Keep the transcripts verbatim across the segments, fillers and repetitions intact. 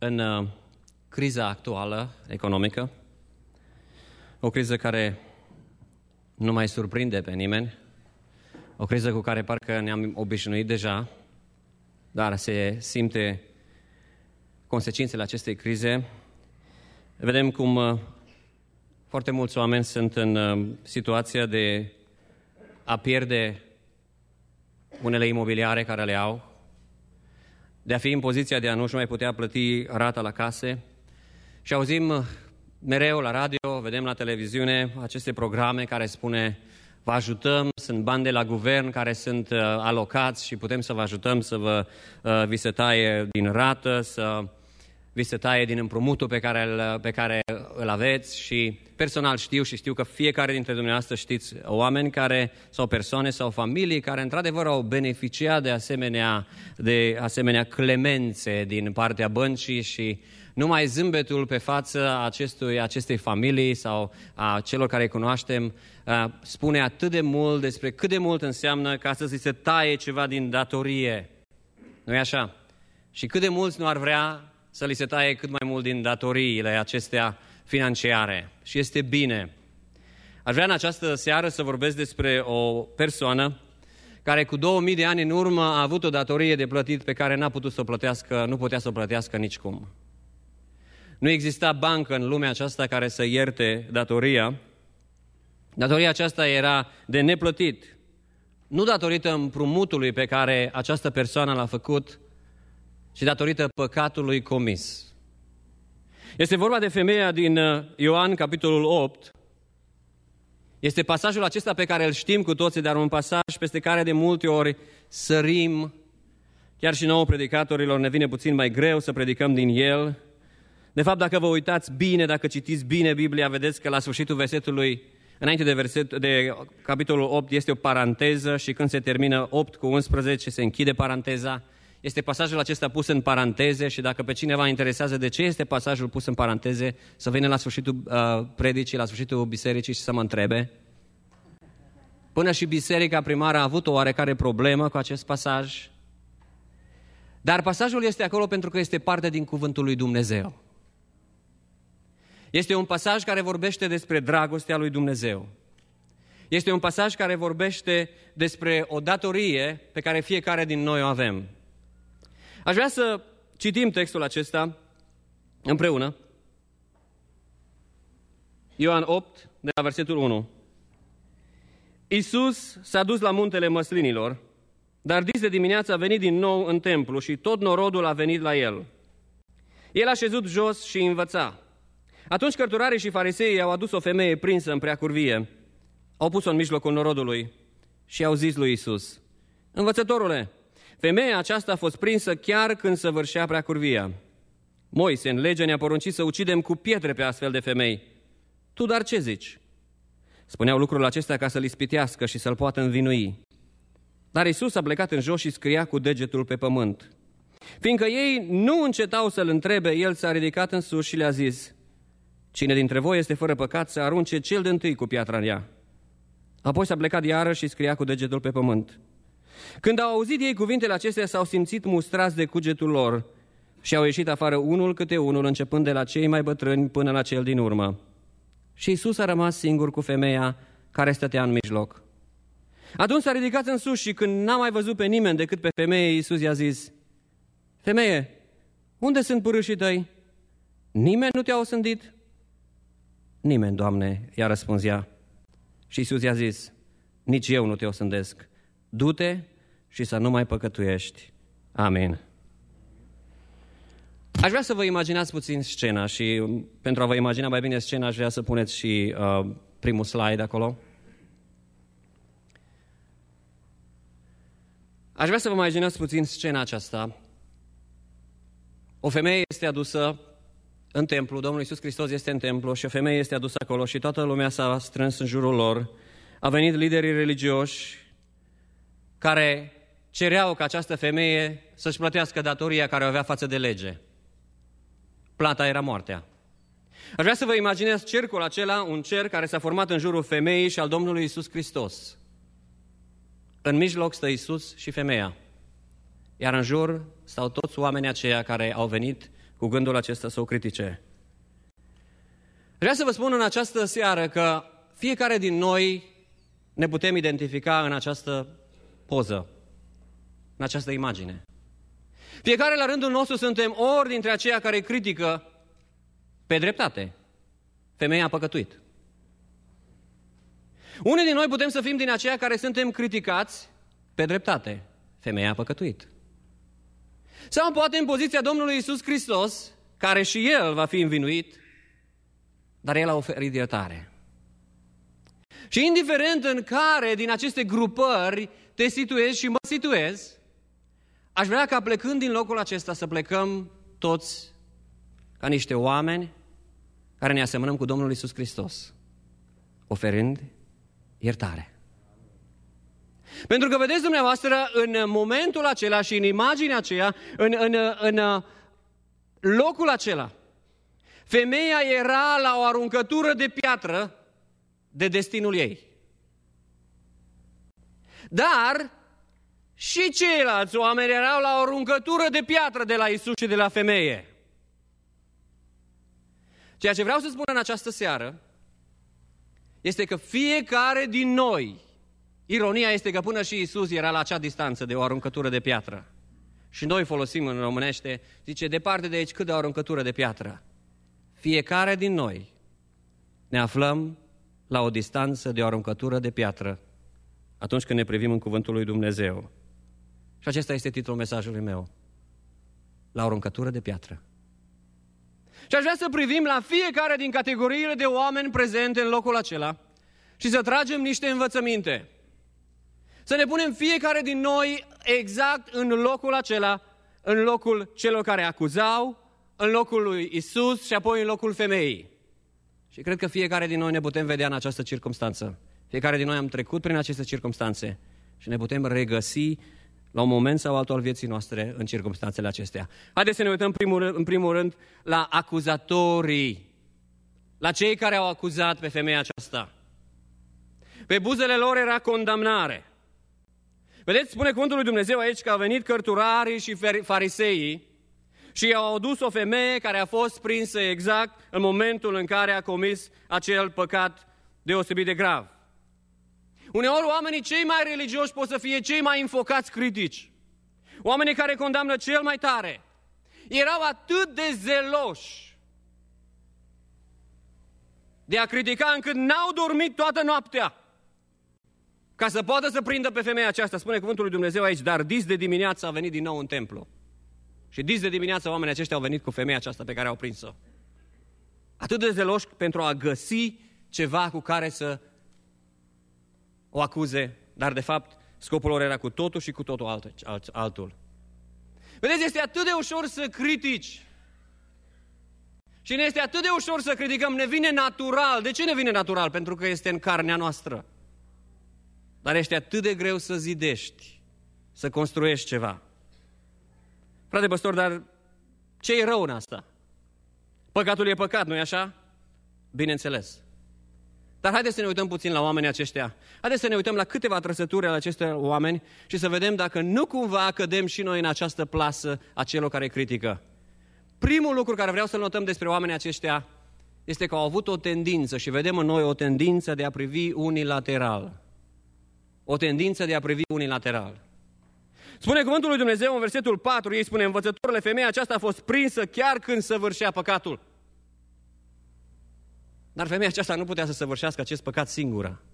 în uh, criza actuală economică, o criză care nu mai surprinde pe nimeni, o criză cu care parcă ne-am obișnuit deja, dar se simte consecințele acestei crize. Vedem cum uh, foarte mulți oameni sunt în uh, situația de a pierde unele imobiliare care le au, de a fi în poziția de a nu-și mai putea plăti rata la case. Și auzim mereu la radio, vedem la televiziune aceste programe care spune vă ajutăm, sunt bani de la guvern care sunt uh, alocați și putem să vă ajutăm să vă, uh, vi se taie din rată, să vi se taie din împrumutul pe care, îl, pe care îl aveți. Și personal știu și știu că fiecare dintre dumneavoastră știți oameni care, sau persoane sau familii care într-adevăr au beneficiat de asemenea, de asemenea clemențe din partea băncii și numai zâmbetul pe față acestui, acestei familii sau a celor care îi cunoaștem spune atât de mult despre cât de mult înseamnă ca să se taie ceva din datorie. Nu-i așa? Și cât de mulți nu ar vrea să li se taie cât mai mult din datoriile acestea financiare. Și este bine. Aș vrea în această seară să vorbesc despre o persoană care cu două mii de ani în urmă a avut o datorie de plătit pe care n-a putut să o plătească, nu putea să o plătească nicicum. Nu exista bancă în lumea aceasta care să ierte datoria. Datoria aceasta era de neplătit. Nu datorită împrumutului pe care această persoană l-a făcut, ci datorită păcatului comis. Este vorba de femeia din Ioan, capitolul opt. Este pasajul acesta pe care îl știm cu toții, dar un pasaj peste care de multe ori sărim. Chiar și nouă predicatorilor ne vine puțin mai greu să predicăm din el. De fapt, dacă vă uitați bine, dacă citiți bine Biblia, vedeți că la sfârșitul versetului, înainte de, verset, de capitolul opt, este o paranteză și când se termină opt cu unsprezece, se închide paranteza. Este pasajul acesta pus în paranteze și dacă pe cineva interesează de ce este pasajul pus în paranteze, să vină la sfârșitul uh, predicii, la sfârșitul bisericii și să mă întrebe. Până și biserica primară a avut o oarecare problemă cu acest pasaj. Dar pasajul este acolo pentru că este parte din cuvântul lui Dumnezeu. Este un pasaj care vorbește despre dragostea lui Dumnezeu. Este un pasaj care vorbește despre o datorie pe care fiecare din noi o avem. Aș vrea să citim textul acesta împreună. Ioan opt, de la versetul unu. Iisus s-a dus la muntele Măslinilor, dar dis de dimineață a venit din nou în templu și tot norodul a venit la el. El a șezut jos și învăța. Atunci cărturarii și fariseii au adus o femeie prinsă în preacurvie. Au pus-o în mijlocul norodului și au zis lui Iisus: Învățătorule, femeia aceasta a fost prinsă chiar când săvârșea preacurvia. Moise, în lege, ne-a poruncit să ucidem cu pietre pe astfel de femei. Tu dar ce zici? Spuneau lucrul acesta ca să-l ispitească și să-l poată învinui. Dar Iisus a plecat în jos și scria cu degetul pe pământ. Fiindcă ei nu încetau să-l întrebe, el s-a ridicat în sus și le-a zis: Cine dintre voi este fără păcat să arunce cel dintâi cu piatra în ea. Apoi s-a plecat iară și scria cu degetul pe pământ. Când au auzit ei cuvintele acestea, s-au simțit mustrați de cugetul lor și au ieșit afară unul câte unul, începând de la cei mai bătrâni până la cel din urmă. Și Iisus a rămas singur cu femeia care stătea în mijloc. Atunci s-a ridicat în sus și când n-a mai văzut pe nimeni decât pe femeie, Iisus i-a zis: Femeie, unde sunt pârâșii tăi? Nimeni nu te-a osândit? Nimeni, Doamne, i-a răspuns ea. Și Iisus i-a zis: Nici eu nu te osândesc. Du-te și să nu mai păcătuiești. Amin. Aș vrea să vă imaginați puțin scena și pentru a vă imagina mai bine scena, aș vrea să puneți și uh, primul slide acolo. Aș vrea să vă imaginați puțin scena aceasta. O femeie este adusă în templu, Domnul Iisus Hristos este în templu și o femeie este adusă acolo și toată lumea s-a strâns în jurul lor. Au venit liderii religioși care cereau ca această femeie să-și plătească datoria care o avea față de lege. Plata era moartea. Aș vrea să vă imaginați cercul acela, un cerc care s-a format în jurul femeii și al Domnului Iisus Hristos. În mijloc stă Iisus și femeia. Iar în jur stau toți oamenii aceia care au venit cu gândul acesta să o critique. Vreau să vă spun în această seară că fiecare din noi ne putem identifica în această poză, în această imagine. Fiecare la rândul nostru suntem ori dintre aceia care critică pe dreptate. Femeia a păcătuit. Unii din noi putem să fim din aceia care suntem criticați pe dreptate. Femeia a păcătuit. Sau poate în poziția Domnului Iisus Hristos, care și El va fi învinuit, dar El a oferit iertare. Și indiferent în care din aceste grupări te situezi și mă situez, aș vrea ca plecând din locul acesta să plecăm toți ca niște oameni care ne asemănăm cu Domnul Iisus Hristos, oferând iertare. Pentru că vedeți dumneavoastră, în momentul acela și în imaginea aceea, în, în, în locul acela, femeia era la o aruncătură de piatră de destinul ei. Dar și ceilalți oameni erau la o aruncătură de piatră de la Iisus și de la femeie. Ceea ce vreau să spun în această seară este că fiecare din noi, ironia este că până și Iisus era la acea distanță de o aruncătură de piatră. Și noi folosim în românește, zice, departe de aici cât de o aruncătură de piatră. Fiecare din noi ne aflăm la o distanță de o aruncătură de piatră atunci când ne privim în cuvântul lui Dumnezeu. Și acesta este titlul mesajului meu. La o aruncătură de piatră. Și aș vrea să privim la fiecare din categoriile de oameni prezente în locul acela și să tragem niște învățăminte. Să ne punem fiecare din noi exact în locul acela, în locul celor care acuzau, în locul lui Isus și apoi în locul femeii. Și cred că fiecare din noi ne putem vedea în această circumstanță. Fiecare din noi am trecut prin aceste circumstanțe și ne putem regăsi la un moment sau altul al vieții noastre în circumstanțele acestea. Haideți să ne uităm primul, în primul rând la acuzatorii, la cei care au acuzat pe femeia aceasta. Pe buzele lor era condamnare. Vedeți, spune cuvântul lui Dumnezeu aici că au venit cărturarii și fariseii și i-au adus o femeie care a fost prinsă exact în momentul în care a comis acel păcat deosebit de grav. Uneori oamenii cei mai religioși pot să fie cei mai înfocați critici. Oamenii care condamnă cel mai tare. Erau atât de zeloși de a critica încât n-au dormit toată noaptea ca să poată să prindă pe femeia aceasta. Spune cuvântul lui Dumnezeu aici, dar dis de dimineață a venit din nou în templu. Și dis de dimineață oamenii aceștia au venit cu femeia aceasta pe care au prins-o. Atât de zeloși pentru a găsi ceva cu care să o acuze, dar de fapt scopul lor era cu totul și cu totul alt, alt, altul. Vedeți, este atât de ușor să critici. Și ne este atât de ușor să criticăm, ne vine natural. De ce ne vine natural? Pentru că este în carnea noastră. Dar este atât de greu să zidești, să construiești ceva. Frate păstor, dar ce e rău în asta? Păcatul e păcat, nu-i așa? Bineînțeles. Dar haideți să ne uităm puțin la oamenii aceștia. Haideți să ne uităm la câteva trăsături ale acestor oameni și să vedem dacă nu cumva cădem și noi în această plasă a celor care critică. Primul lucru care vreau să-l notăm despre oamenii aceștia este că au avut o tendință și vedem în noi o tendință de a privi unilateral. O tendință de a privi unilateral. Spune cuvântul lui Dumnezeu în versetul patru, ei spune, învățătorule, femeia aceasta a fost prinsă chiar când săvârșea păcatul. Dar femeia aceasta nu putea să săvârșească acest păcat singură.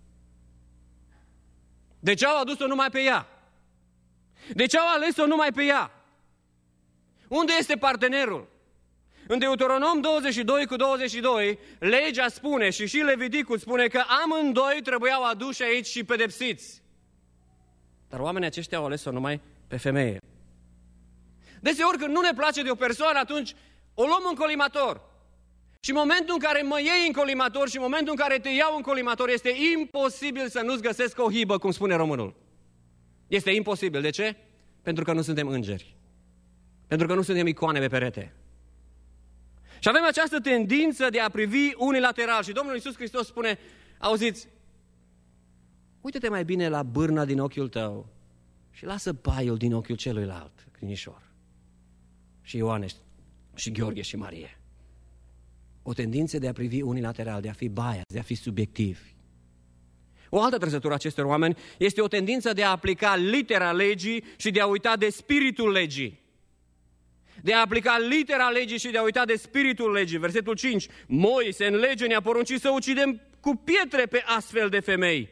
De ce au adus-o numai pe ea? De ce au ales-o numai pe ea? Unde este partenerul? În Deuteronom douăzeci și doi cu douăzeci și doi, legea spune și și Leviticul spune că amândoi trebuiau aduși aici și pedepsiți. Dar oamenii aceștia au ales-o numai pe femeie. Deseori când nu ne place de o persoană, atunci o luăm în colimator. Și în momentul în care mă iei în colimator și în momentul în care te iau în colimator, este imposibil să nu-ți găsesc o hibă, cum spune românul. Este imposibil. De ce? Pentru că nu suntem îngeri. Pentru că nu suntem icoane pe perete. Și avem această tendință de a privi unilateral. Și Domnul Iisus Hristos spune, auziți, uite-te mai bine la bârna din ochiul tău și lasă paiul din ochiul celuilalt, crinișor. Și Ioane și Gheorghe și Marie. O tendință de a privi unilateral, de a fi bias, de a fi subiectivi. O altă trăsătură a acestor oameni este o tendință de a aplica litera legii și de a uita de spiritul legii. De a aplica litera legii și de a uita de spiritul legii. Versetul cinci. Moise în lege ne-a poruncit să ucidem cu pietre pe astfel de femei.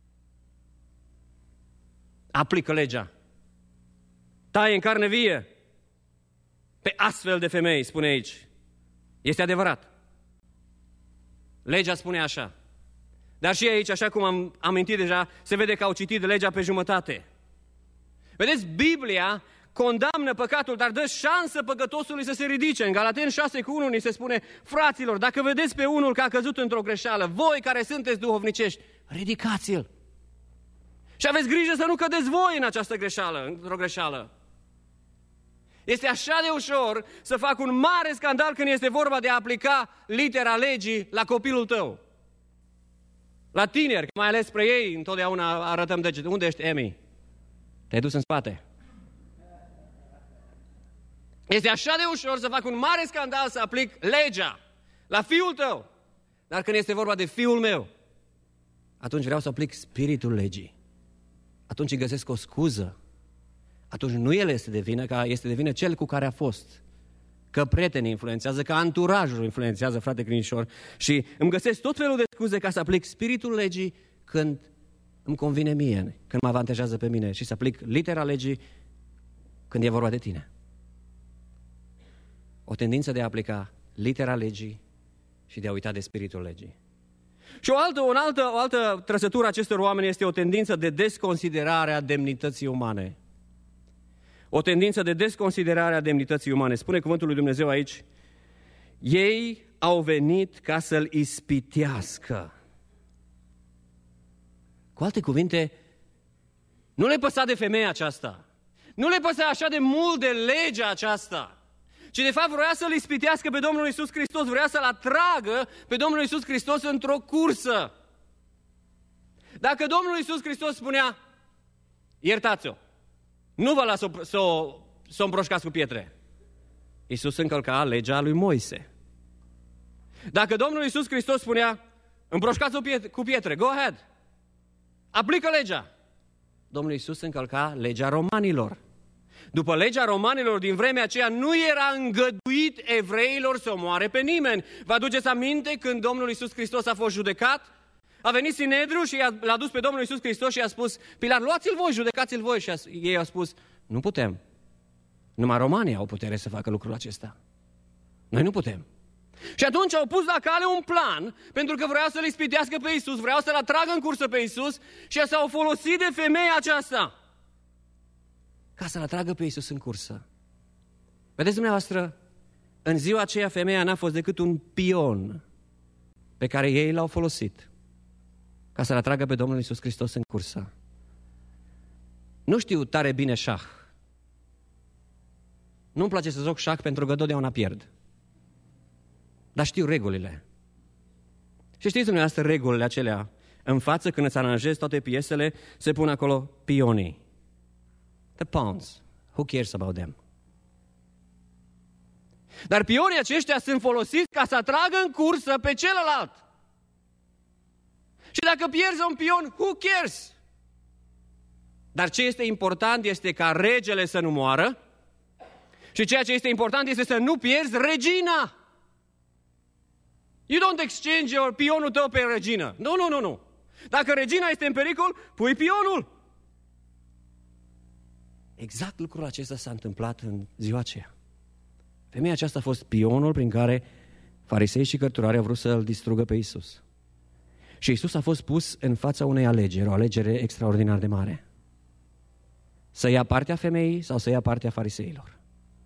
Aplică legea. Taie în carne vie pe astfel de femei, spune aici. Este adevărat. Legea spune așa. Dar și aici, așa cum am amintit deja, se vede că au citit legea pe jumătate. Vedeți, Biblia condamnă păcatul, dar dă șansă păcătosului să se ridice. În Galateni șase cu unu ni se spune, fraților, dacă vedeți pe unul că a căzut într-o greșeală, voi care sunteți duhovnicești, ridicați-l. Și aveți grijă să nu cădeți voi în această greșeală, într-o greșeală. Este așa de ușor să fac un mare scandal când este vorba de a aplica litera legii la copilul tău. La tineri, mai ales spre ei, întotdeauna arătăm degete. Unde ești, Emi? Te-ai dus în spate. Este așa de ușor să fac un mare scandal să aplic legea la fiul tău. Dar când este vorba de fiul meu, atunci vreau să aplic spiritul legii. Atunci îi găsesc o scuză. Atunci nu el este de vină, că este de vină cel cu care a fost. Că prietenii influențează, că anturajul influențează, frate crinișor. Și îmi găsesc tot felul de scuze ca să aplic spiritul legii când îmi convine mie, când mă avantajează pe mine. Și să aplic litera legii când e vorba de tine. O tendință de a aplica litera legii și de a uita de spiritul legii. Și o altă, o altă, o altă trăsătură a acestor oameni este o tendință de desconsiderare a demnității umane. O tendință de desconsiderare a demnității umane. Spune cuvântul lui Dumnezeu aici, ei au venit ca să-l ispitească. Cu alte cuvinte, nu le păsa de femeia aceasta. Nu le păsa așa de mult de legea aceasta. Ci de fapt vrea să-l ispitească pe Domnul Iisus Hristos, vrea să-l atragă pe Domnul Iisus Hristos într-o cursă. Dacă Domnul Iisus Hristos spunea, iertați-o, nu vă las să o, să o împroșcați cu pietre. Iisus încălca legea lui Moise. Dacă Domnul Iisus Hristos spunea, împroșcați-o cu pietre, go ahead, aplică legea. Domnul Iisus încălca legea romanilor. După legea romanilor din vremea aceea nu era îngăduit evreilor să omoare pe nimeni. Vă aduceți aminte când Domnul Iisus Hristos a fost judecat? A venit Sinedriu și l-a dus pe Domnul Iisus Hristos și i-a spus, Pilat, luați-l voi, judecați-l voi. Și ei au spus, nu putem. Numai romanii au putere să facă lucrul acesta. Noi nu putem. Și atunci au pus la cale un plan, pentru că vreau să-l ispitească pe Iisus, vreau să-l atragă în cursă pe Iisus și s-au folosit de femeia aceasta ca să-l atragă pe Iisus în cursă. Vedeți dumneavoastră, în ziua aceea femeia n-a fost decât un pion pe care ei l-au folosit ca să-l atragă pe Domnul Iisus Hristos în cursă. Nu știu tare bine șah. Nu-mi place să joc șah pentru că totdeauna pierd. Dar știu regulile. Și știți dumneavoastră regulile acelea. În față, când îți aranjezi toate piesele, se pun acolo pionii. The pawns. Who cares about them? Dar pionii aceștia sunt folosiți ca să atragă în cursă pe celălalt. Și dacă pierzi un pion, who cares? Dar ce este important este ca regele să nu moară și ceea ce este important este să nu pierzi regina. You don't exchange your pionul tău pe regină. Nu, nu, nu, nu. Dacă regina este în pericol, pui pionul. Exact lucrul acesta s-a întâmplat în ziua aceea. Femeia aceasta a fost pionul prin care farisei și cărturari au vrut să-l distrugă pe Iisus. Și Iisus a fost pus în fața unei alegeri, o alegere extraordinar de mare. Să ia partea femeii sau să ia partea fariseilor.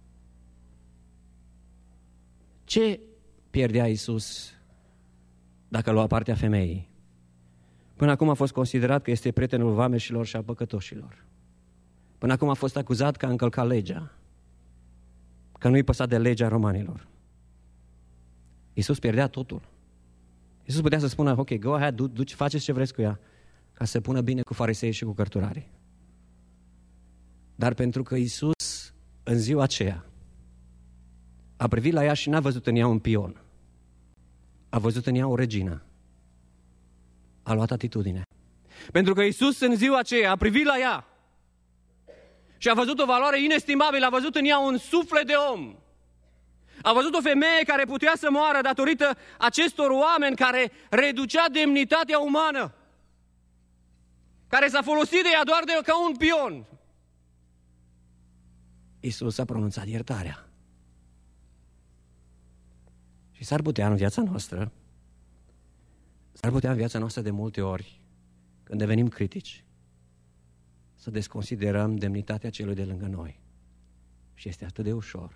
Ce pierdea Iisus dacă lua partea femeii? Până acum a fost considerat că este prietenul vameșilor și a păcătoșilor. Până acum a fost acuzat că a încălcat legea, că nu-i păsa de legea romanilor. Iisus pierdea totul. Iisus putea să spună, ok, go ahead, du, du, faceți ce vreți cu ea, ca să pună bine cu farisei și cu cărturarii. Dar pentru că Iisus, în ziua aceea, a privit la ea și n-a văzut în ea un pion. A văzut în ea o regină. A luat atitudine. Pentru că Iisus în ziua aceea a privit la ea și a văzut o valoare inestimabilă, a văzut în ea un suflet de om. A văzut o femeie care putea să moară datorită acestor oameni care reducea demnitatea umană, care s-a folosit de ea doar de, ca un pion. Iisus a pronunțat iertarea. Și s-ar putea în viața noastră, s-ar putea în viața noastră de multe ori, când devenim critici, să desconsiderăm demnitatea celui de lângă noi. Și este atât de ușor.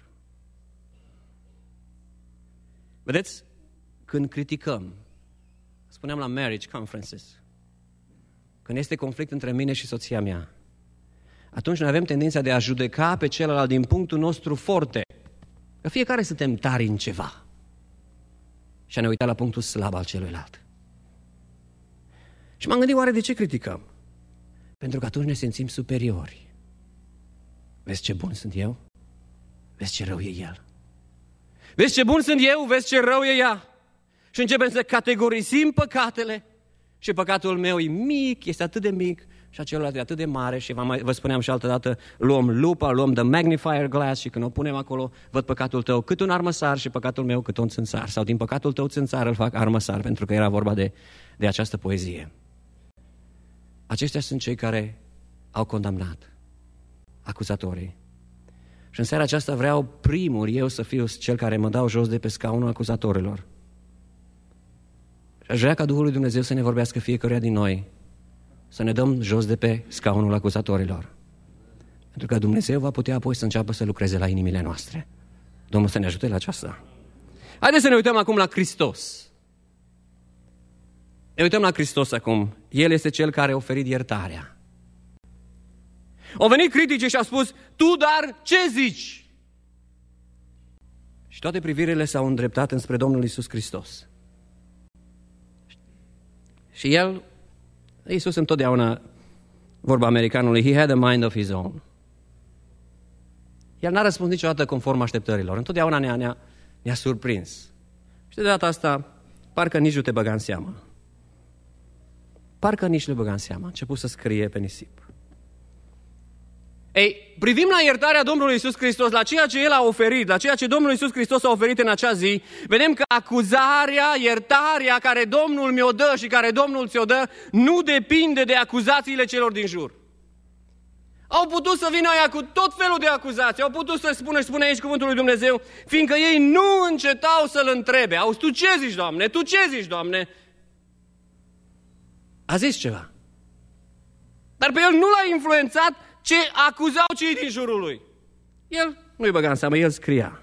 Vedeți, când criticăm, spuneam la marriage conferences, când este conflict între mine și soția mea, atunci noi avem tendința de a judeca pe celălalt din punctul nostru forte. Că fiecare suntem tari în ceva. Și a ne uita la punctul slab al celuilalt. Și m-am gândit, oare de ce criticăm? Pentru că atunci ne simțim superiori. Vezi ce bun sunt eu? Vezi ce rău e el? Vezi ce bun sunt eu? Vezi ce rău e ea? Și începem să categorisim păcatele. Și păcatul meu e mic, este atât de mic, și a celălalt e atât de mare. Și vă spuneam și altă dată, luăm lupa, luăm the magnifier glass și când o punem acolo, văd păcatul tău cât un armăsar și păcatul meu cât un țânțar. Sau din păcatul tău țânțar îl fac armăsar, pentru că era vorba de, de această poezie. Aceștia sunt cei care au condamnat, acuzatorii. Și în seara aceasta vreau primul eu să fiu cel care mă dau jos de pe scaunul acuzatorilor. Și aș vrea ca Duhul lui Dumnezeu să ne vorbească fiecăruia din noi, să ne dăm jos de pe scaunul acuzatorilor. Pentru că Dumnezeu va putea apoi să înceapă să lucreze la inimile noastre. Domnul să ne ajute la aceasta. Haideți să ne uităm acum la Hristos. Ne uităm la Hristos acum. El este Cel care a oferit iertarea. Au venit critici și au spus, tu dar ce zici? Și toate privirile s-au îndreptat înspre Domnul Iisus Hristos. Și El, Iisus întotdeauna, vorba americanului, he had a mind of his own. El n-a răspuns niciodată conform așteptărilor. Întotdeauna ne-a, ne-a, ne-a surprins. Și de data asta, parcă nici nu te băga în seamă. Parcă nici nu băga în seamă. A început să scrie pe nisip. Ei, privim la iertarea Domnului Iisus Hristos, la ceea ce El a oferit, la ceea ce Domnul Iisus Hristos a oferit în acea zi, vedem că acuzarea, iertarea care Domnul mi-o dă și care Domnul ți-o dă, nu depinde de acuzațiile celor din jur. Au putut să vină aia cu tot felul de acuzații, au putut să spună, și spune aici cuvântul lui Dumnezeu, fiindcă ei nu încetau să-L întrebe. Auzi, tu ce zici, Doamne? Tu ce zici, Doamne? A zis ceva. Dar pe El nu l-a influențat ce acuzau cei din jurul lui. El nu-i băga în seamă, el scria.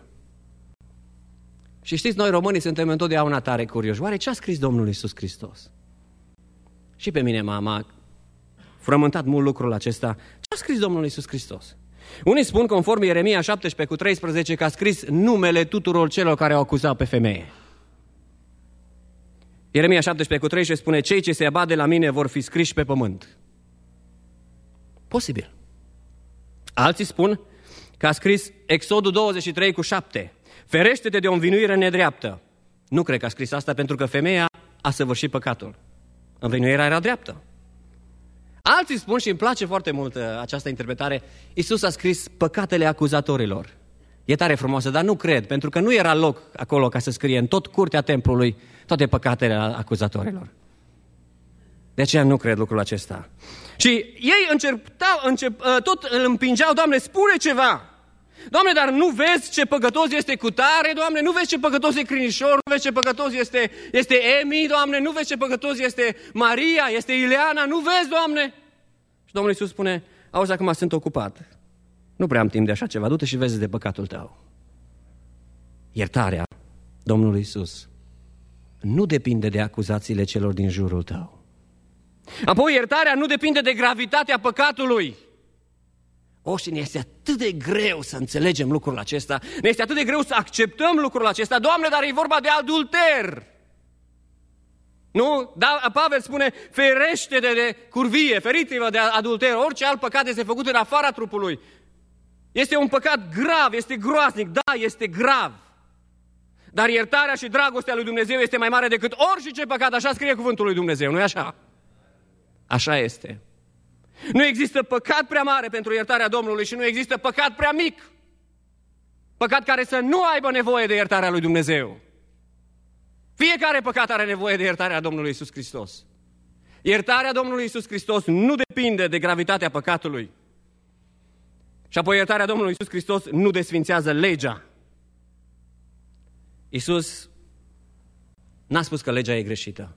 Și știți, noi românii suntem întotdeauna tare curioși. Oare ce a scris Domnul Iisus Hristos? Și pe mine m-a frământat mult lucrul acesta. Ce a scris Domnul Iisus Hristos? Unii spun, conform Ieremia șaptesprezece cu treisprezece, că a scris numele tuturor celor care au acuzat pe femeie. Ieremia șaptesprezece cu treisprezece spune, cei ce se abat de la mine vor fi scriși pe pământ. Posibil. Alții spun că a scris Exodul douăzeci și trei cu șapte. Ferește-te de o învinuire nedreaptă. Nu cred că a scris asta pentru că femeia a săvârșit păcatul. Învinuirea era dreaptă. Alții spun, și îmi place foarte mult această interpretare, Iisus a scris păcatele acuzatorilor. E tare frumoasă, dar nu cred, pentru că nu era loc acolo ca să scrie în tot curtea templului toate păcatele acuzatorilor. De aceea nu cred lucrul acesta. Și ei începtau, încep, tot îl împingeau, Doamne, spune ceva. Doamne, dar nu vezi ce păcătos este Cutare, Doamne, nu vezi ce păcătos e Crinișor, nu vezi ce păcătos este, este Emi, Doamne, nu vezi ce păcătos este Maria, este Ileana, nu vezi, Doamne? Și Domnul Iisus spune, auzi, acum sunt ocupat. Nu prea am timp de așa ceva, du-te și vezi de păcatul tău. Iertarea Domnului Iisus nu depinde de acuzațiile celor din jurul tău. Apoi iertarea nu depinde de gravitatea păcatului. O, și ne este atât de greu să înțelegem lucrul acesta, ne este atât de greu să acceptăm lucrul acesta. Doamne, dar e vorba de adulter. Nu? Da, Pavel spune, ferește-te de curvie, feriți-vă de adulter. Orice alt păcat este făcut în afara trupului. Este un păcat grav, este groaznic, da, este grav. Dar iertarea și dragostea lui Dumnezeu este mai mare decât orice păcat, așa scrie cuvântul lui Dumnezeu, nu-i așa? Așa este. Nu există păcat prea mare pentru iertarea Domnului și nu există păcat prea mic. Păcat care să nu aibă nevoie de iertarea lui Dumnezeu. Fiecare păcat are nevoie de iertarea Domnului Iisus Hristos. Iertarea Domnului Iisus Hristos nu depinde de gravitatea păcatului. Și apoi iertarea Domnului Iisus Hristos nu desfințează legea. Iisus n-a spus că legea e greșită.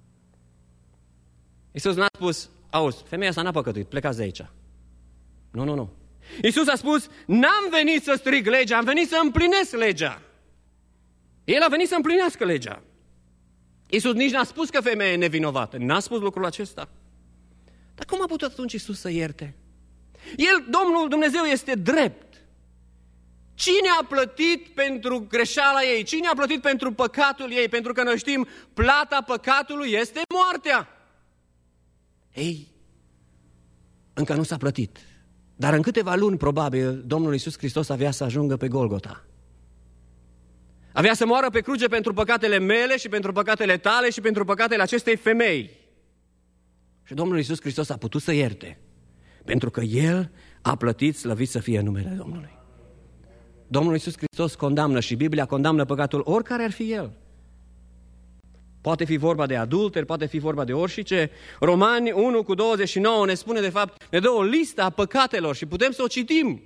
Iisus n-a spus, auzi, femeia asta n-a păcătuit, plecați de aici. Nu, nu, nu. Iisus a spus, n-am venit să strig legea, am venit să împlinesc legea. El a venit să împlinească legea. Iisus nici n-a spus că femeia e nevinovată, n-a spus lucrul acesta. Dar cum a putut atunci Iisus să ierte? El, Domnul Dumnezeu, este drept. Cine a plătit pentru greșeala ei? Cine a plătit pentru păcatul ei? Pentru că noi știm, plata păcatului este moartea. Ei, încă nu s-a plătit. Dar în câteva luni, probabil, Domnul Iisus Hristos avea să ajungă pe Golgota. Avea să moară pe cruce pentru păcatele mele și pentru păcatele tale și pentru păcatele acestei femei. Și Domnul Iisus Hristos a putut să ierte, pentru că El a plătit, slăvit să fie numele Domnului. Domnul Iisus Hristos condamnă și Biblia condamnă păcatul oricare ar fi el. Poate fi vorba de adulter, poate fi vorba de orice. Romani unu cu douăzeci și nouă ne spune, de fapt, ne dă o listă a păcatelor și putem să o citim.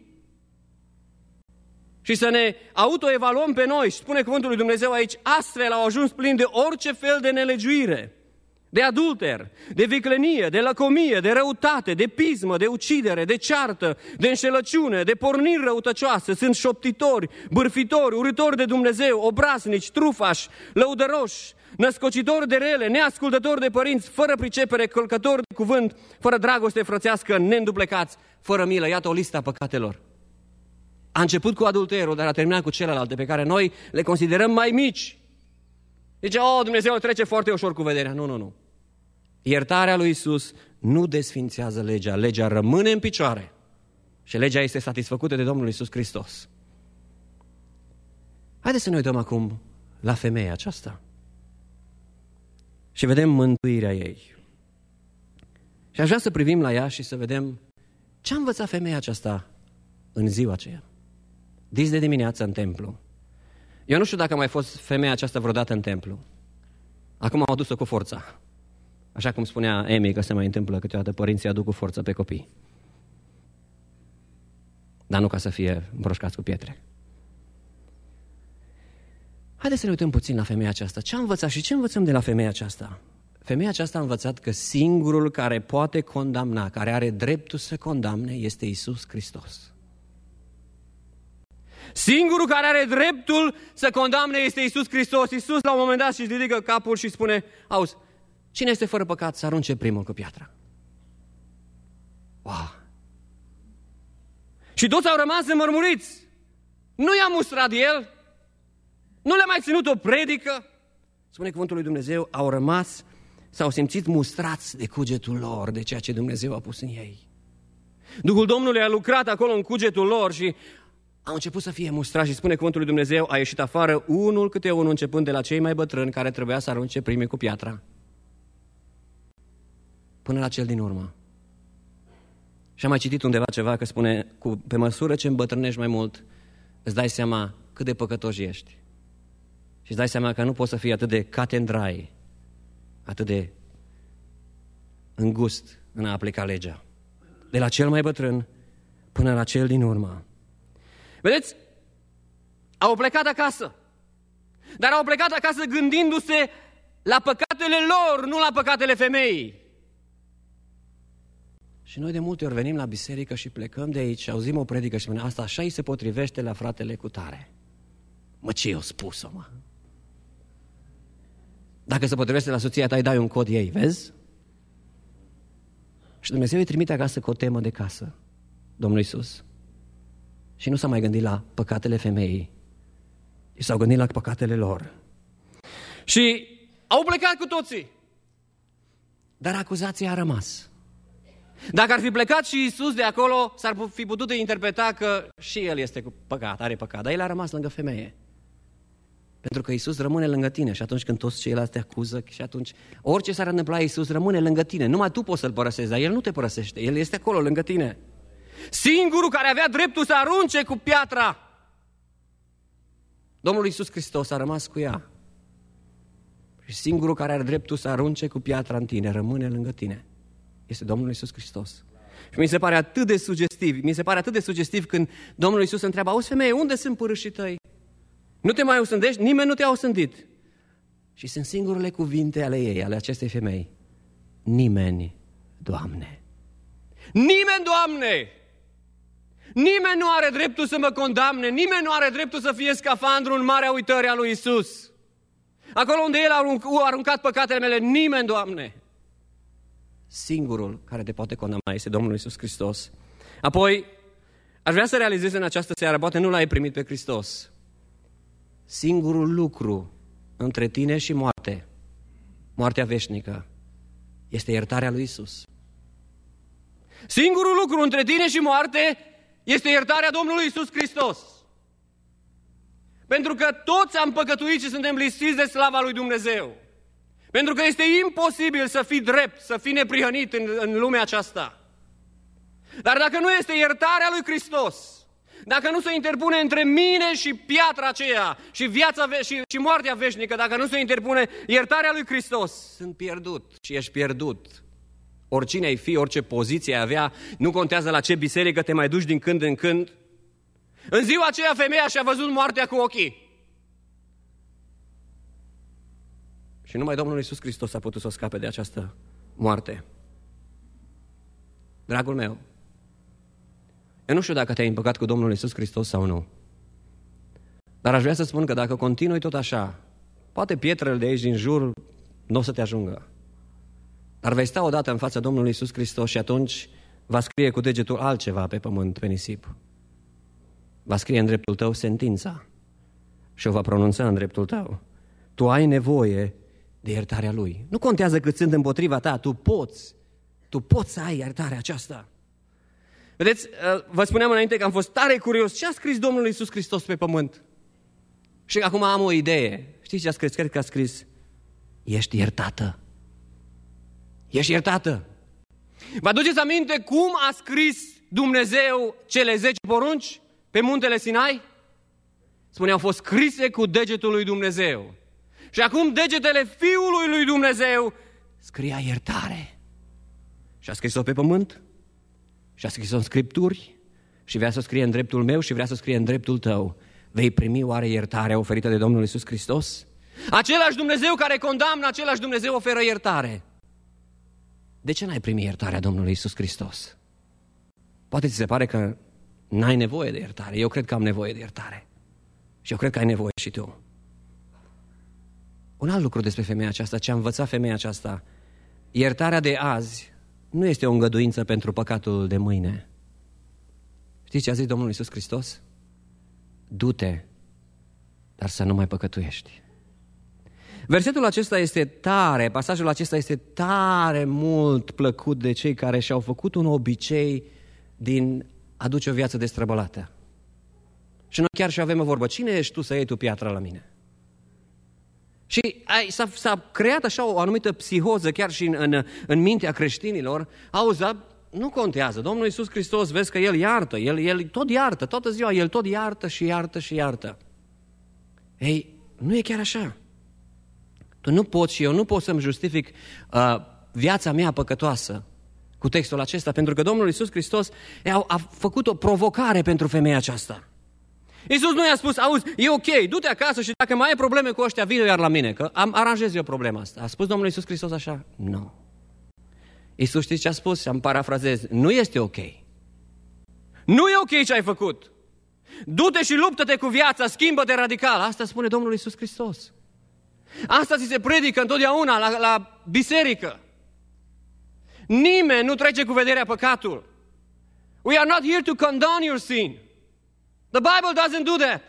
Și să ne autoevaluăm pe noi. Și spune cuvântul lui Dumnezeu aici, astfel au ajuns plini de orice fel de nelegiuire, de adulter, de viclenie, de lăcomie, de răutate, de pismă, de ucidere, de ceartă, de înșelăciune, de porniri răutăcioase. Sunt șoptitori, bârfitori, urâtori de Dumnezeu, obraznici, trufași, lăudăroși, născocitori de rele, neascultători de părinți, fără pricepere, călcători de cuvânt, fără dragoste frățească, neînduplecați, fără milă. Iată o listă a păcatelor. A început cu adulterul, dar a terminat cu celelalte pe care noi le considerăm mai mici. Zice, oh, Dumnezeu trece foarte ușor cu vederea. Nu, nu, nu. Iertarea lui Iisus nu desfințează legea. Legea rămâne în picioare. Și legea este satisfăcută de Domnul Iisus Hristos. Haideți să ne uităm acum la femeia aceasta. Și vedem mântuirea ei. Și aș vrea să privim la ea și să vedem ce a învățat femeia aceasta în ziua aceea. Dis de dimineață în templu. Eu nu știu dacă a mai fost femeia aceasta vreodată în templu. Acum au adus-o cu forța. Așa cum spunea Emi că se mai întâmplă câteodată, părinții aduc cu forță pe copii. Dar nu ca să fie împroșcați cu pietre. Haideți să ne uităm puțin la femeia aceasta. Ce a învățat și ce învățăm de la femeia aceasta? Femeia aceasta a învățat că singurul care poate condamna, care are dreptul să condamne, este Iisus Hristos. Singurul care are dreptul să condamne este Iisus Hristos. Iisus la un moment dat și ridică capul și spune, auzi, cine este fără păcat să arunce primul cu piatra? Wow! Și toți au rămas înmărmuriți. Nu i-a mustrat el, nu le-a mai ținut o predică. Spune cuvântul lui Dumnezeu, au rămas, s-au simțit mustrați de cugetul lor, de ceea ce Dumnezeu a pus în ei. Duhul Domnului a lucrat acolo în cugetul lor și au început să fie mustrați și spune cuvântul lui Dumnezeu, a ieșit afară unul câte unul, începând de la cei mai bătrâni care trebuia să arunce primii cu piatra, până la cel din urmă. Și am mai citit undeva ceva că spune, cu, pe măsură ce îmbătrânești mai mult, îți dai seama cât de păcătos ești. Și îți dai seama că nu poți să fii atât de cut-and-dry, atât de îngust în a aplica legea. De la cel mai bătrân până la cel din urmă. Vedeți? Au plecat acasă. Dar au plecat acasă gândindu-se la păcatele lor, nu la păcatele femeii. Și noi de multe ori venim la biserică și plecăm de aici, auzim o predică și spunem, asta așa îi se potrivește la fratele cu tare. Mă, ce i-o spus-o, mă? Dacă se potrivește la soția ta, îi dai un cod ei, vezi? Și Dumnezeu îi trimite acasă cu o temă de casă, Domnul Iisus. Și nu s-a mai gândit la păcatele femeii, ci s-au gândit la păcatele lor. Și au plecat cu toții. Dar acuzația a rămas. Dacă ar fi plecat și Iisus de acolo, s-ar fi putut interpreta că și el este cu păcat, are păcat. Dar el a rămas lângă femeie. Pentru că Iisus rămâne lângă tine și atunci când toți ceilalți te acuză și atunci orice s-ar întâmpla, Iisus rămâne lângă tine. Numai tu poți să-L părăsești, dar El nu te părăsește. El este acolo lângă tine. Singurul care avea dreptul să arunce cu piatra, Domnul Iisus Hristos a rămas cu ea. Și singurul care are dreptul să arunce cu piatra în tine, rămâne lângă tine, este Domnul Iisus Hristos. Și mi se pare atât de sugestiv, mi se pare atât de sugestiv când Domnul Iisus întreabă: auzi, femeie, unde sunt pârâșii tăi? Nu te mai osândești? Nimeni nu te-a osândit. Și sunt singurele cuvinte ale ei, ale acestei femei: nimeni, Doamne. Nimeni, Doamne! Nimeni nu are dreptul să mă condamne, nimeni nu are dreptul să fie scafandru în marea uitării a lui Iisus. Acolo unde El a aruncat păcatele mele, nimeni, Doamne. Singurul care te poate condamna este Domnul Iisus Hristos. Apoi, aș vrea să realizez în această seară, poate nu l-ai primit pe Hristos, singurul lucru între tine și moarte, moartea veșnică, este iertarea lui Iisus. Singurul lucru între tine și moarte este iertarea Domnului Iisus Hristos. Pentru că toți am păcătuit și suntem lipsiți de slava lui Dumnezeu. Pentru că este imposibil să fii drept, să fii neprihănit în, în lumea aceasta. Dar dacă nu este iertarea lui Hristos, dacă nu se interpune între mine și piatra aceea și, viața ve- și, și moartea veșnică, dacă nu se interpune iertarea lui Hristos, sunt pierdut și ești pierdut. Oricine ai fi, orice poziție ai avea, nu contează la ce biserică te mai duci din când în când. În ziua aceea femeia și-a văzut moartea cu ochii. Și numai Domnul Iisus Hristos a putut să o scape de această moarte. Dragul meu, eu nu știu dacă te-ai împăcat cu Domnul Iisus Hristos sau nu. Dar aș vrea să spun că dacă continui tot așa, poate pietrele de aici din jur nu o să te ajungă. Dar vei sta odată în fața Domnului Iisus Hristos și atunci va scrie cu degetul altceva pe pământ, pe nisip. Va scrie în dreptul tău sentința și o va pronunța în dreptul tău. Tu ai nevoie de iertarea Lui. Nu contează cât sunt împotriva ta, tu poți. Tu poți să ai iertarea aceasta. Vedeți, vă spuneam înainte că am fost tare curios. Ce a scris Domnul Iisus Hristos pe pământ? Și acum am o idee. Știți ce a scris? Cred că a scris: ești iertată. Ești iertată. Vă aduceți aminte cum a scris Dumnezeu cele zece porunci pe muntele Sinai? Spune, au fost scrise cu degetul lui Dumnezeu. Și acum degetele Fiului lui Dumnezeu scria iertare. Și a scris-o pe pământ, și a scris-o în Scripturi, și vrea să o scrie în dreptul meu și vrea să o scrie în dreptul tău. Vei primi oare iertarea oferită de Domnul Iisus Hristos? Același Dumnezeu care condamnă, același Dumnezeu oferă iertare. De ce n-ai primit iertarea Domnului Iisus Hristos? Poate ți se pare că n-ai nevoie de iertare. Eu cred că am nevoie de iertare. Și eu cred că ai nevoie și tu. Un alt lucru despre femeia aceasta, ce a învățat femeia aceasta: iertarea de azi nu este o îngăduință pentru păcatul de mâine. Știți ce a zis Domnul Iisus Hristos? Du-te, dar să nu mai păcătuiești. Versetul acesta este tare, pasajul acesta este tare mult plăcut de cei care și-au făcut un obicei din a duce o viață destrăbălată. Și noi chiar și avem o vorbă: cine ești tu să iei tu piatra la mine? Și ai, s-a, s-a creat așa o anumită psihoză chiar și în, în, în mintea creștinilor. Auzi, nu contează, Domnul Iisus Hristos, vezi că El iartă, El, El tot iartă, toată ziua El tot iartă și iartă și iartă. Ei, nu e chiar așa. Tu nu poți și eu nu pot să-mi justific uh, viața mea păcătoasă cu textul acesta, pentru că Domnul Iisus Hristos a, a făcut o provocare pentru femeia aceasta. Iisus nu i-a spus: auzi, e ok, du-te acasă și dacă mai ai probleme cu ăștia, vino iar la mine, că am aranjez eu problema asta. A spus Domnul Iisus Hristos așa? Nu. Iisus, știți ce a spus? Am parafrazez: nu este ok. Nu e ok ce ai făcut. Du-te și luptă-te cu viața, schimbă-te radical. Asta spune Domnul Iisus Hristos. Asta ți se predică întotdeauna la, la biserică. Nimeni nu trece cu vederea păcatul. We are not here to condone your sin. The Bible doesn't do that.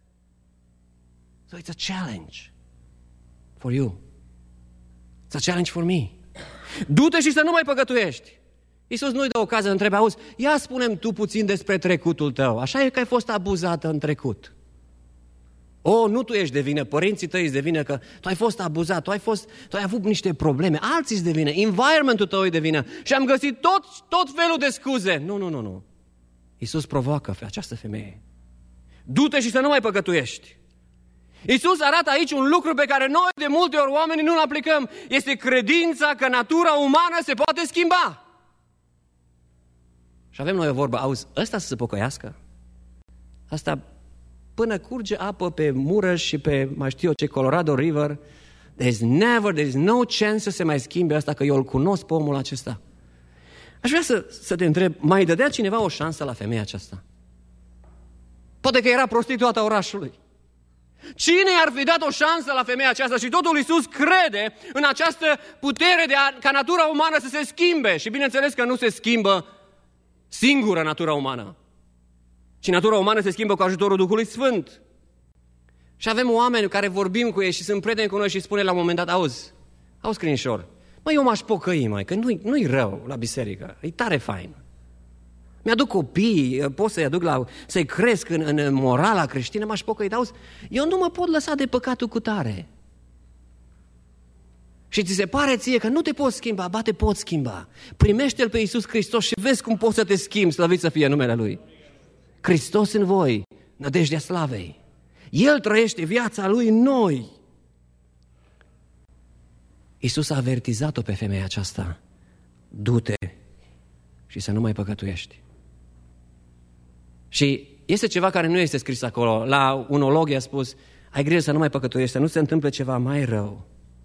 So it's a challenge for you. It's a challenge for me. Du-te și să nu mai păcătuiești. Iisus nu-i dă ocazia, întrebe: auzi, ia spune-mi tu puțin despre trecutul tău. Așa e că ai fost abuzată în trecut. O, nu tu ești de vină, părinții tăi îți de vină că tu ai fost abuzat, tu ai, fost, tu ai avut niște probleme, alții îți de vină, environmentul tău e de vină și am găsit tot, tot felul de scuze. Nu, nu, nu, nu. Iisus provoacă această femeie. Du-te și să nu mai păcătuiești. Iisus arată aici un lucru pe care noi de multe ori oamenii nu-l aplicăm. Este credința că natura umană se poate schimba. Și avem noi o vorbă, auzi, ăsta să se pocăiască? Asta până curge apă pe Mureș și pe, mai știu eu ce, Colorado River, there's never, there's no chance să se mai schimbe asta, că eu îl cunosc pe omul acesta. Aș vrea să, să te întreb, mai dădea cineva o șansă la femeia aceasta? Poate că era prostituata orașului. Cine i-ar fi dat o șansă la femeia aceasta? Și totul Iisus crede în această putere de a, ca natura umană să se schimbe. Și bineînțeles că nu se schimbă singură natura umană, ci natura umană se schimbă cu ajutorul Duhului Sfânt. Și avem oameni care vorbim cu ei și sunt prieteni cu noi și spune la un moment dat, auzi, auzi Crinișor, măi, eu m-aș pocăi, mai, că nu-i, nu-i rău la biserică, e tare fain. Mi-aduc copii, pot să-i aduc la, să-i cresc în, în morala creștină, m-aș pocăi, dar auzi, eu nu mă pot lăsa de păcatul cu tare. Și ți se pare ție că nu te poți schimba, ba te poți schimba. Primește-L pe Iisus Hristos și vezi cum poți să te schimbi, slăvit să fie numele Lui. Hristos în voi, nădejdea slavei. El trăiește viața Lui în noi. Iisus a avertizat-o pe femeia aceasta. Du-te și să nu mai păcătuiești. Și este ceva care nu este scris acolo. La un olog i-a spus, ai grijă să nu mai păcătuiești, să nu se întâmple ceva mai rău.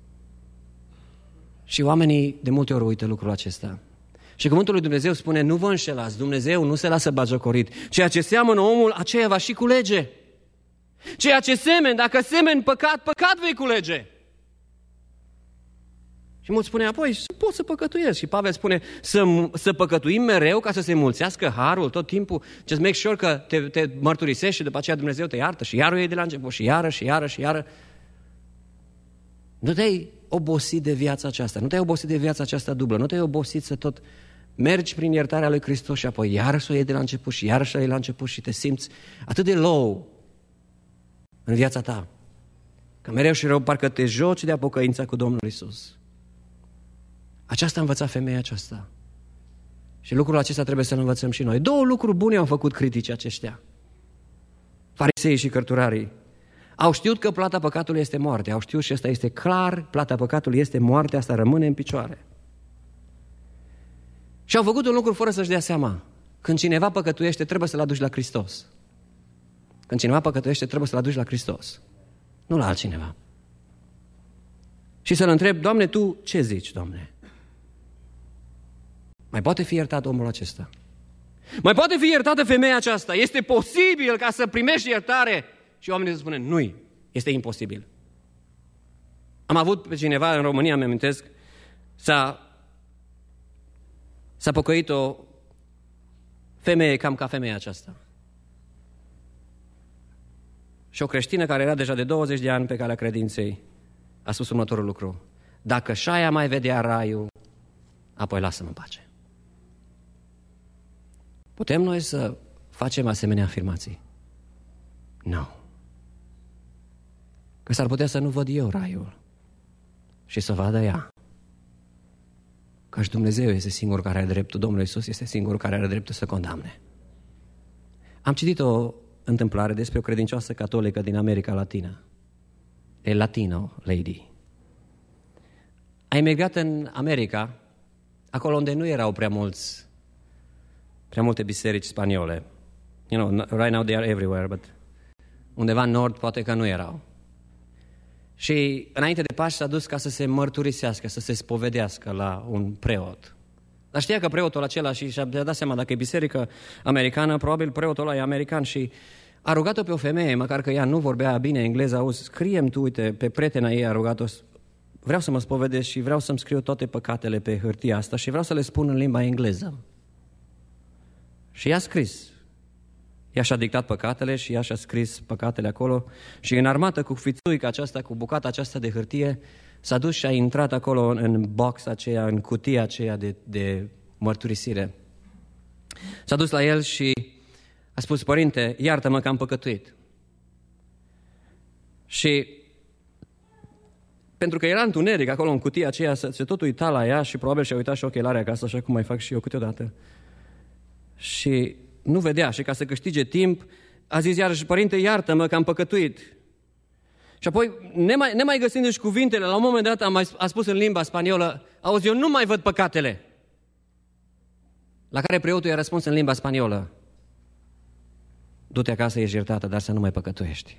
Și oamenii de multe ori uită lucrul acesta. Și cuvântul lui Dumnezeu spune, nu vă înșelați, Dumnezeu nu se lasă batjocorit. Ceea ce seamănă omul, aceea va și culege. Ceea ce semeni, dacă semeni păcat, păcat vei culege. Și mulți spune, apoi, pot să păcătuiesc. Și Pavel spune, să, să păcătuim mereu ca să se mulțească harul tot timpul. Just make sure că te, te mărturisești și după aceea Dumnezeu te iartă. Și iar o iei de la început, și iară, și iară, și iară. Nu te-ai obosit de viața aceasta, nu te-ai obosit de viața aceasta dublă, nu te-ai obosit să tot mergi prin iertarea lui Hristos și apoi iară să o iei de la început și iară să o iei la început și te simți atât de low în viața ta, că mereu și rău parcă te joci de apocăința cu Domnul Iisus. Aceasta a învățat femeia aceasta. Și lucrul acesta trebuie să-l învățăm și noi. Două lucruri bune au făcut critici aceștia. Fariseii și cărturarii. Au știut că plata păcatului este moarte. Au știut și asta este clar, plata păcatului este moarte, asta rămâne în picioare. Și au făcut un lucru fără să-și dea seama. Când cineva păcătuiește, trebuie să-l aduci la Hristos. Când cineva păcătuiește, trebuie să-l aduci la Hristos. Nu la altcineva. Și să-l întreb, Doamne, Tu ce zici, Doamne? Mai poate fi iertat omul acesta? Mai poate fi iertată femeia aceasta? Este posibil ca să primești iertare? Și oamenii se spune, nu, este imposibil. Am avut pe cineva în România, îmi amintesc, s-a, s-a pocăit o femeie cam ca femeia aceasta. Și o creștină care era deja de douăzeci de ani pe calea credinței a spus următorul lucru. Dacă șaia mai vedea raiul, apoi lasă-mă în pace. Putem noi să facem asemenea afirmații? Nu. Că s-ar putea să nu văd eu raiul și să vadă ea. Căci Dumnezeu este singurul care are dreptul, Domnul Iisus este singurul care are dreptul să condamne. Am citit o întâmplare despre o credincioasă catolică din America Latină. E Latino lady. A emigrat în America, acolo unde nu erau prea mulți prea multe biserici spaniole. You know, right now they are everywhere, but undeva în nord poate că nu erau. Și înainte de Paști s-a dus ca să se mărturisească, să se spovedească la un preot. Dar știa că preotul acela și și-a dat seama, dacă e biserică americană, probabil preotul ăla e american și a rugat-o pe o femeie, măcar că ea nu vorbea bine engleză, auzi, scrie-mi tu, uite, pe prietena ei a rugat-o, vreau să mă spovedesc și vreau să-mi scriu toate păcatele pe hârtia asta și vreau să le spun în limba engleză. Și i-a scris. Ea și-a dictat păcatele și ea și-a scris păcatele acolo și înarmată cu fițuica aceasta, cu bucata aceasta de hârtie, s-a dus și a intrat acolo în box aceea, în cutia aceea de, de mărturisire. S-a dus la el și a spus, părinte, iartă-mă că am păcătuit. Și pentru că era întuneric acolo în cutia aceea, se tot uita la ea și probabil și-a uitat și ochelarea acasă, așa cum mai fac și eu câteodată. Și nu vedea și ca să câștige timp, a zis iarăși, părinte, iartă-mă că am păcătuit. Și apoi, nemai, nemai găsindu-și cuvintele, la un moment dat a, mai, a spus în limba spaniolă, auzi, eu nu mai văd păcatele. La care preotul i-a răspuns în limba spaniolă, du-te acasă, ești iertată, dar să nu mai păcătuiești.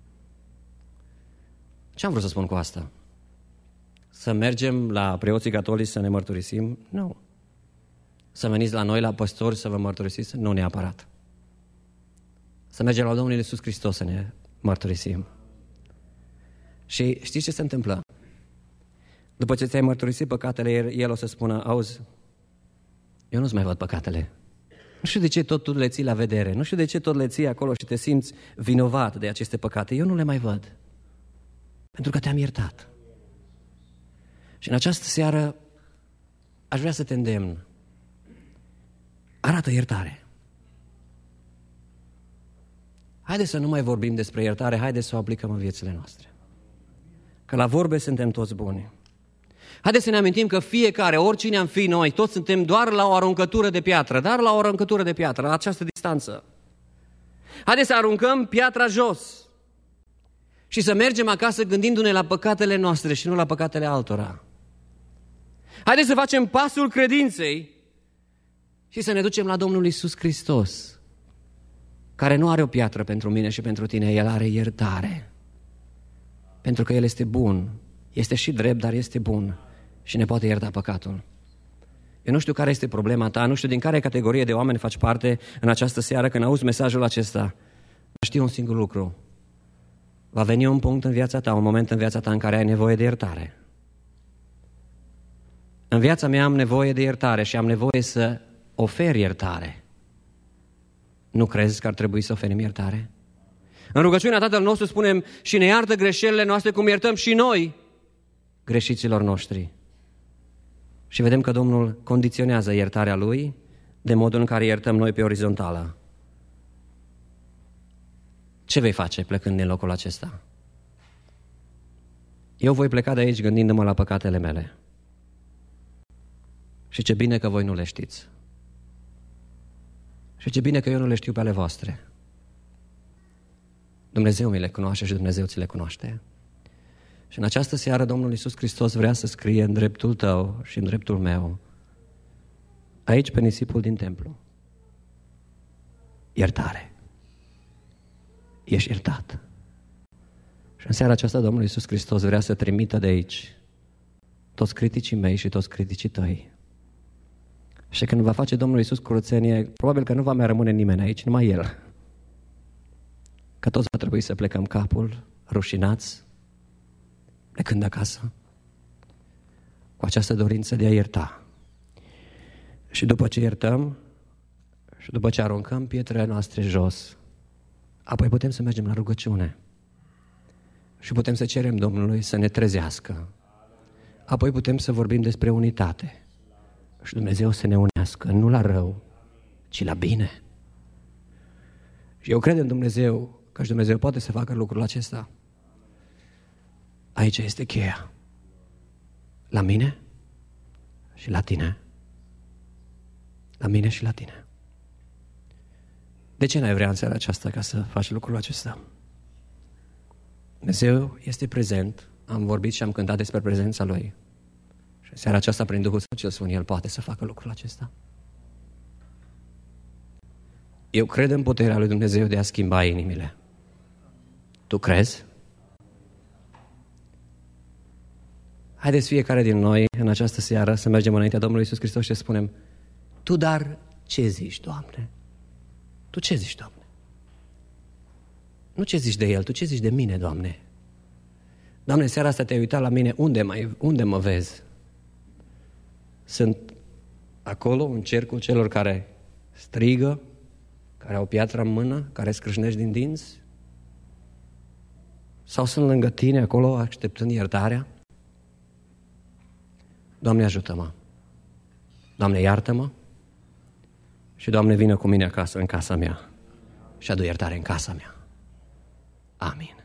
Ce am vrut să spun cu asta? Să mergem la preoții catolici să ne mărturisim? Nu. Să veniți la noi, la păstori, să vă mărturisiți? Nu neapărat. Să mergem la Domnul Iisus Hristos să ne mărturisim. Și știți ce se întâmplă? După ce ți-ai mărturisit păcatele, El o să spună, auzi, eu nu-ți mai văd păcatele. Nu știu de ce tot tu le ții la vedere, nu știu de ce tot le ții acolo și te simți vinovat de aceste păcate. Eu nu le mai văd. Pentru că te-am iertat. Și în această seară aș vrea să te îndemn. Arată iertare. Haideți să nu mai vorbim despre iertare, haideți să o aplicăm în viețile noastre. Că la vorbe suntem toți buni. Haideți să ne amintim că fiecare, oricine am fi noi, toți suntem doar la o aruncătură de piatră, dar la o aruncătură de piatră, la această distanță. Haideți să aruncăm piatra jos și să mergem acasă gândindu-ne la păcatele noastre și nu la păcatele altora. Haideți să facem pasul credinței și să ne ducem la Domnul Iisus Hristos, care nu are o piatră pentru mine și pentru tine, El are iertare. Pentru că El este bun, este și drept, dar este bun și ne poate ierta păcatul. Eu nu știu care este problema ta, nu știu din care categorie de oameni faci parte în această seară când auzi mesajul acesta, dar știu un singur lucru. Va veni un punct în viața ta, un moment în viața ta în care ai nevoie de iertare. În viața mea am nevoie de iertare și am nevoie să ofer iertare. Nu crezi că ar trebui să oferim iertare? În rugăciunea Tatăl nostru spunem și ne iartă greșelile noastre cum iertăm și noi greșiților noștri. Și vedem că Domnul condiționează iertarea Lui de modul în care iertăm noi pe orizontală. Ce vei face plecând din locul acesta? Eu voi pleca de aici gândindu-mă la păcatele mele. Și ce bine că voi nu le știți. Și ce bine că eu nu le știu pe ale voastre. Dumnezeu mi le cunoaște și Dumnezeu ți le cunoaște. Și în această seară Domnul Iisus Hristos vrea să scrie în dreptul tău și în dreptul meu, aici pe nisipul din templu, iertare. Ești iertat. Și în seara aceasta Domnul Iisus Hristos vrea să trimită de aici toți criticii mei și toți criticii tăi. Și când va face Domnul Iisus curățenie, probabil că nu va mai rămâne nimeni aici, numai El. Că toți va trebui să plecăm capul, rușinați, plecând acasă, cu această dorință de a ierta. Și după ce iertăm, și după ce aruncăm pietrele noastre jos, apoi putem să mergem la rugăciune. Și putem să cerem Domnului să ne trezească. Apoi putem să vorbim despre unitate. Și Dumnezeu să ne unească, nu la rău, ci la bine. Și eu cred în Dumnezeu, că și Dumnezeu poate să facă lucrul acesta. Aici este cheia. La mine și la tine. La mine și la tine. De ce n-ai vrea în seara aceasta ca să faci lucrul acesta? Dumnezeu este prezent. Am vorbit și am cântat despre prezența Lui. Și în seara aceasta, prin Duhul Sfânt cel Sfânt, El poate să facă lucrul acesta. Eu cred în puterea lui Dumnezeu de a schimba inimile. Tu crezi? Haideți fiecare din noi în această seară să mergem înaintea Domnului Iisus Hristos și să spunem: Tu, dar ce zici, Doamne? Tu ce zici, Doamne? Nu ce zici de El, Tu ce zici de mine, Doamne? Doamne, seara asta te-ai uitat la mine, unde, mai, unde mă vezi? Sunt acolo, în cercul celor care strigă, care au piatra în mână, care scrâșnești din dinți? Sau sunt lângă tine acolo, așteptând iertarea? Doamne, ajută-mă! Doamne, iartă-mă! Și Doamne, vină cu mine acasă, în casa mea, și adu iertare în casa mea. Amin.